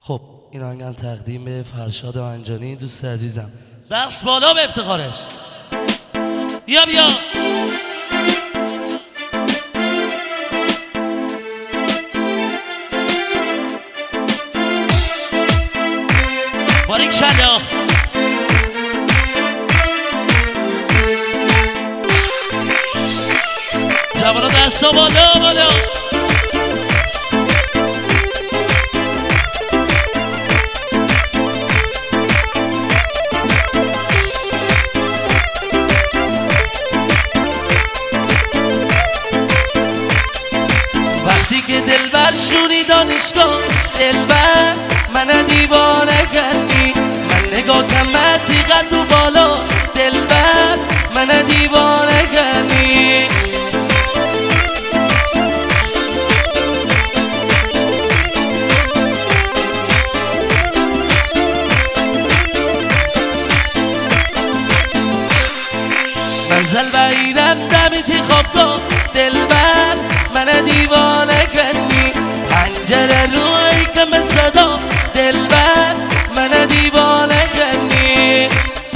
خب این آهنگم تقدیم به فرشاد آنجانی دوست عزیزم. دست بالا به افتخارش. بیا بیا باریکلا. جوانا دستا بالا بالا. وقتی که دلبر شونی دانشگاه، دلبر من دیوانه کنی، من نگاه کمتی قد و بالا، دلبر من دیوانه کنی. منزل بایی رفتم ایتی خوابگاه، دلبر من دیوانه کنی، پنجره روی کم صدا، دلبر من دیوانه کنی.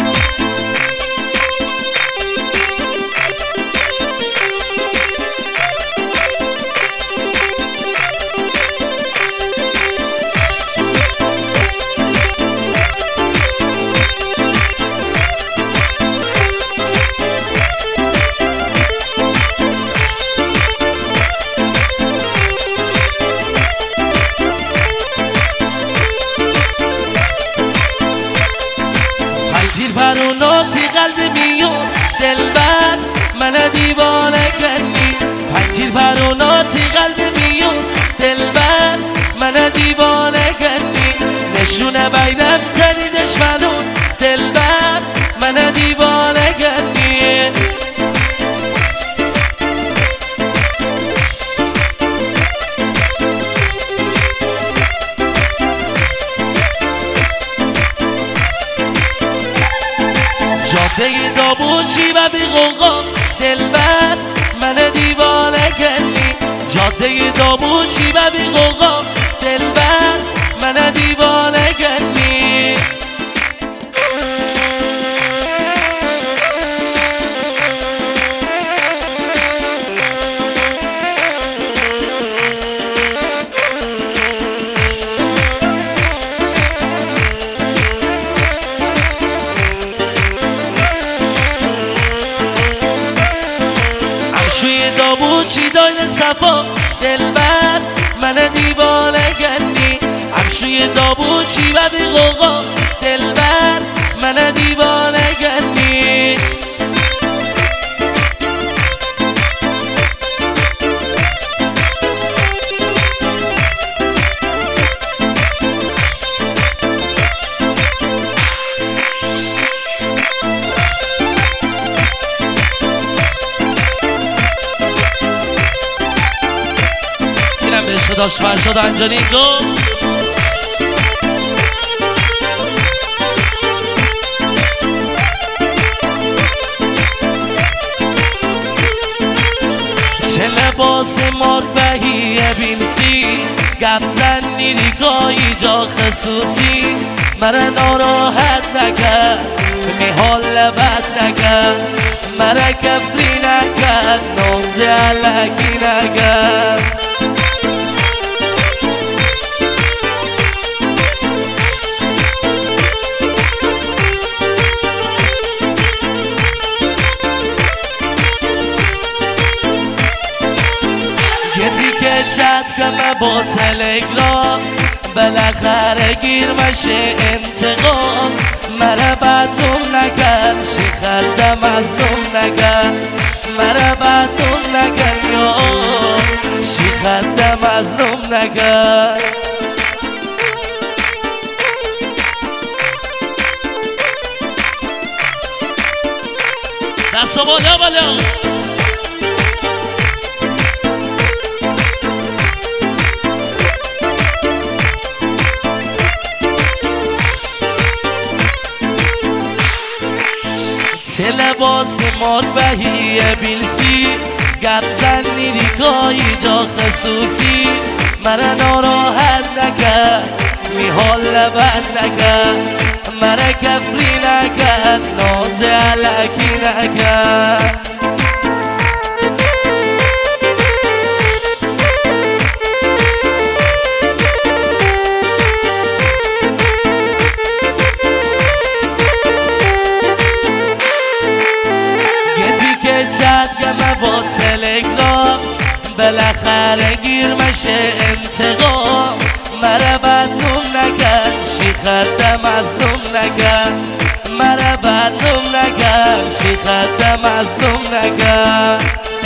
پروناتی قلب میون، دلبر من دیوانه کنی، پنجیر پروناتی قلب میون، دلبر من دیوانه کنی. نشونه بیرم تنی دشمنون، دلبر من دیوانه کنی. جاده دابوچی و بی غوغا، دلبر من دیوانه کنی، جاده دابوچی و بی غوغا، دلبر من دیوانه کنی. شوی دابوچی دایل صفا، دلبر من دیوانه کنی، همشوی دابوچی و بی غوغا، دلبر من دیوانه کنی. به عشق داشت فرشاد آنجانی گفت چه لباس ماربهی بینسی، گپ زنی ریکایی جا خصوصی، مرا ناراحت نکرد میحال لبت نکرد، مرا کفری نکرد نوزی علکی نکرد. چت کنه با تلگرام، بالاخره گیر مشه انتقام، مرا بدنم نکن شی خلده مظلوم نکن، مرا بدنم نکن یا شی خلده مظلوم نکن. دستا بالا بالا. چه لباس ماربهی بیلسی، گپ زنی ریکایی جا خصوصی، مرا ناراحت نکرد میحال بد نکرد مرا کفری نکرد ناز علکی نکرد چت گمه با تلگرام بالاخره گیر مشه انتقام مرا بدنوم نکن شیخت مظلوم نکن مرا بدنوم نکن شیخت مظلوم نکن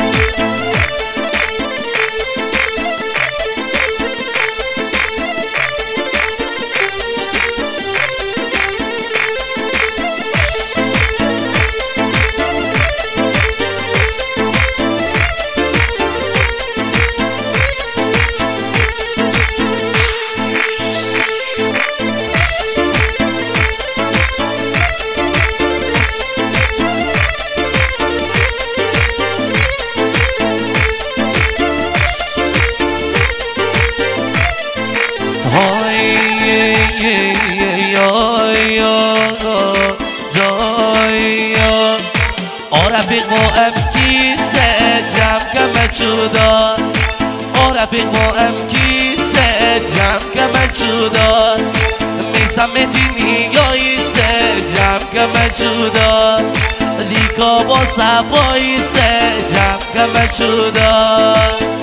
رفیق با ام کیسه جمع کمه چودا رفیق با ام کیسه جمع کمه چودا میسمتی نیاییسته جمع کمه چودا لیکا با صفاییسته جمع کمه چودا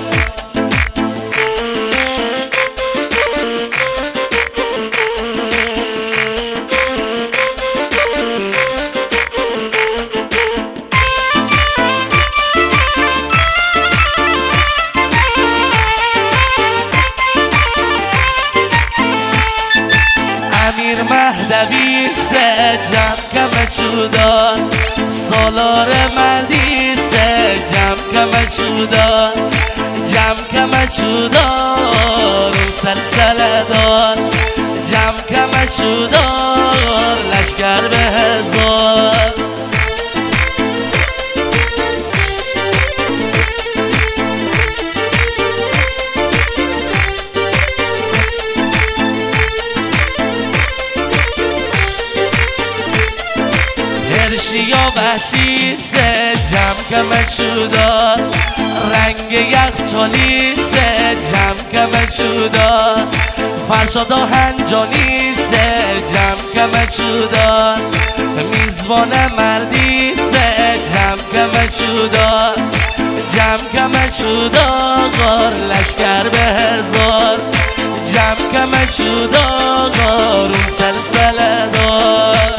مهدوی سه جمع کمه چودان سالار مردی سه جمع کمه چودان جمع کمه چودان سلسله دار جمع کمه چودان لشکر به هزار یا وحشی سه جمع کمه چودا رنگ یخچالی سه جمع کمه چودا فرشاد آهنجانی سه جمع کمه چودا میزبان مردی سه جمع کمه چودا جمع کمه چودا غار لشکر به هزار جمع کمه چودا غار اون سلسله دار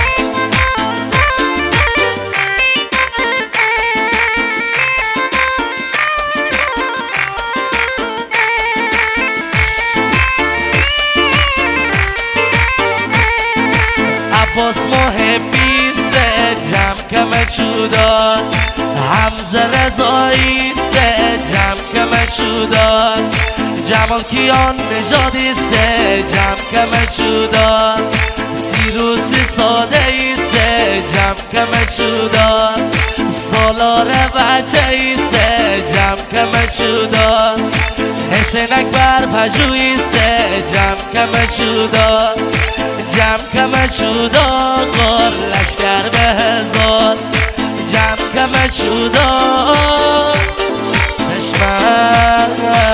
عباس محبی سه جمع کمه چودا حمزه رضایی سه جمع کمه چودا جمال کیان نژادی سه جمع کمه چودا سیروسی ساده ای سه جمع کمه چودا سالار وجه ای سه جمع کمه چودا حسین اکبر پژوهی سه جمع کمه چودا جمع کمه چودا غار لشکر به هزار جمع کمه چودا دشمن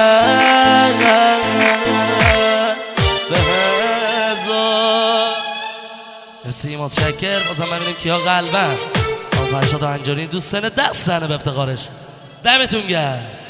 به هزار. مرسی متشکر. بازم ببینیم کیا قلبن. فرشاد آهنجانی دوست دست تنه به افتخارش. دمتون گرم.